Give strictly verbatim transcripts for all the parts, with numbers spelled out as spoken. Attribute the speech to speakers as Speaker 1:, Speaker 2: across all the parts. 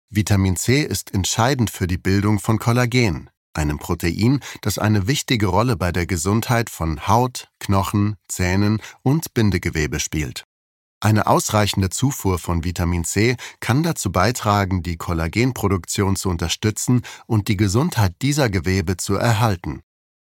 Speaker 1: Vitamin C ist entscheidend für die Bildung von Kollagen, einem Protein, das eine wichtige Rolle bei der Gesundheit von Haut, Knochen, Zähnen und Bindegewebe spielt. Eine ausreichende Zufuhr von Vitamin C kann dazu beitragen, die Kollagenproduktion zu unterstützen und die Gesundheit dieser Gewebe zu erhalten.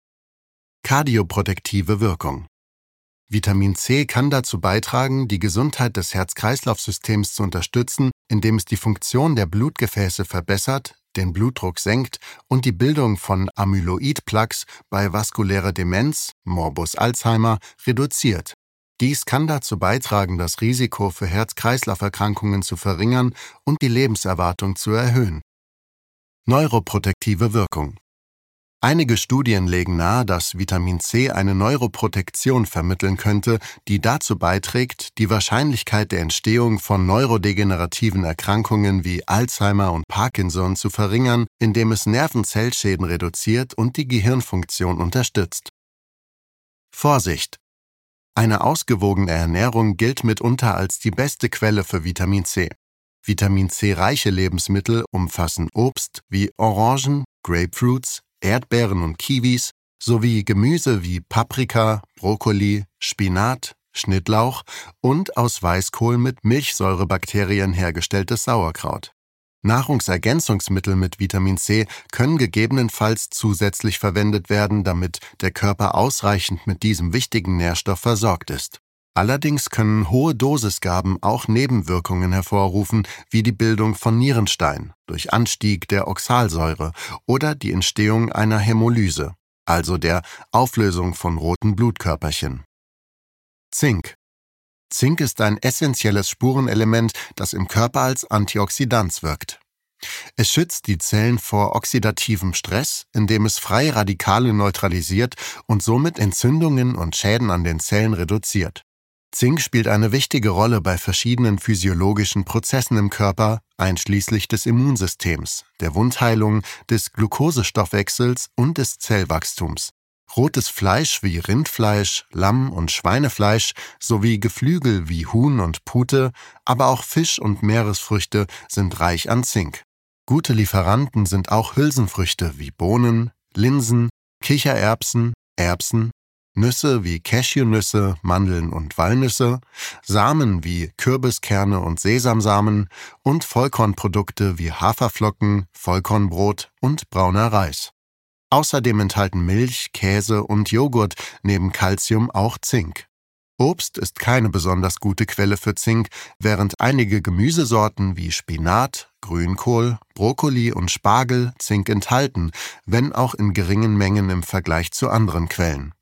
Speaker 1: Kardioprotektive Wirkung. Vitamin C kann dazu beitragen, die Gesundheit des Herz-Kreislauf-Systems zu unterstützen, indem es die Funktion der Blutgefäße verbessert, den Blutdruck senkt und die Bildung von Amyloid-Plaques bei vaskulärer Demenz, Morbus Alzheimer, reduziert. Dies kann dazu beitragen, das Risiko für Herz-Kreislauf-Erkrankungen zu verringern und die Lebenserwartung zu erhöhen. Neuroprotektive Wirkung. Einige Studien legen nahe, dass Vitamin C eine Neuroprotektion vermitteln könnte, die dazu beiträgt, die Wahrscheinlichkeit der Entstehung von neurodegenerativen Erkrankungen wie Alzheimer und Parkinson zu verringern, indem es Nervenzellschäden reduziert und die Gehirnfunktion unterstützt. Vorsicht! Eine ausgewogene Ernährung gilt mitunter als die beste Quelle für Vitamin C. Vitamin C-reiche Lebensmittel umfassen Obst wie Orangen, Grapefruits, Erdbeeren und Kiwis sowie Gemüse wie Paprika, Brokkoli, Spinat, Schnittlauch und aus Weißkohl mit Milchsäurebakterien hergestelltes Sauerkraut. Nahrungsergänzungsmittel mit Vitamin C können gegebenenfalls zusätzlich verwendet werden, damit der Körper ausreichend mit diesem wichtigen Nährstoff versorgt ist. Allerdings können hohe Dosisgaben auch Nebenwirkungen hervorrufen, wie die Bildung von Nierenstein durch Anstieg der Oxalsäure oder die Entstehung einer Hämolyse, also der Auflösung von roten Blutkörperchen. Zink. Zink ist ein essentielles Spurenelement, das im Körper als Antioxidant wirkt. Es schützt die Zellen vor oxidativem Stress, indem es freie Radikale neutralisiert und somit Entzündungen und Schäden an den Zellen reduziert. Zink spielt eine wichtige Rolle bei verschiedenen physiologischen Prozessen im Körper, einschließlich des Immunsystems, der Wundheilung, des Glukosestoffwechsels und des Zellwachstums. Rotes Fleisch wie Rindfleisch, Lamm- und Schweinefleisch sowie Geflügel wie Huhn und Pute, aber auch Fisch und Meeresfrüchte sind reich an Zink. Gute Lieferanten sind auch Hülsenfrüchte wie Bohnen, Linsen, Kichererbsen, Erbsen, Nüsse wie Cashewnüsse, Mandeln und Walnüsse, Samen wie Kürbiskerne und Sesamsamen und Vollkornprodukte wie Haferflocken, Vollkornbrot und brauner Reis. Außerdem enthalten Milch, Käse und Joghurt neben Calcium auch Zink. Obst ist keine besonders gute Quelle für Zink, während einige Gemüsesorten wie Spinat, Grünkohl, Brokkoli und Spargel Zink enthalten, wenn auch in geringen Mengen im Vergleich zu anderen Quellen.